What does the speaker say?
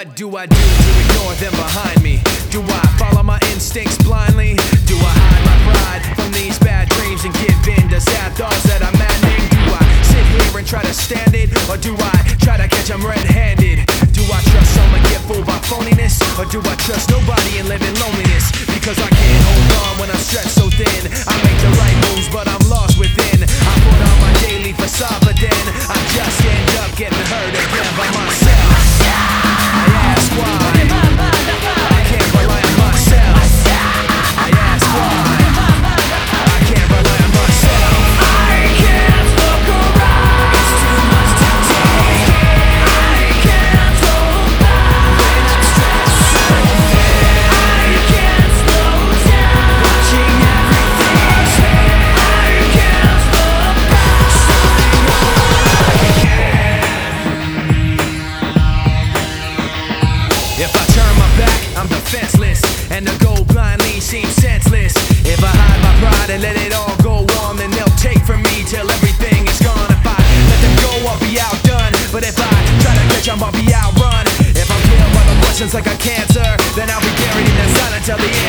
What do I do to ignore them behind me? Do I follow my instincts blindly? Do I hide my pride from these bad dreams and give in to sad thoughts that I'm maddening? Do I sit here and try to stand it? Or do I try to catch them red-handed? Do I trust someone, get fooled by phoniness? Or do I trust nobody and live in loneliness? Because I can't hold on when I'm stretched so thin. I make the right moves but I'm lost within. I put on my daily facade but then I just end up getting hurt again by myself. I ask why I can't rely on myself. I ask why I can't rely on myself. I can't look around, it's too much to take. I can't hold back when I'm stressed so thin. I can't slow down, watching everything change. I can't look back, starting over again. If I turn my back, I'm defenseless, and to go blindly seems senseless. If I hide my pride and let it all go on, then they'll take from me till everything is gone. If I let them go, I'll be outdone. But if I try to catch 'em, I'll be outrun. If I'm killed by the questions like a cancer, then I'll be buried in the silence till the end.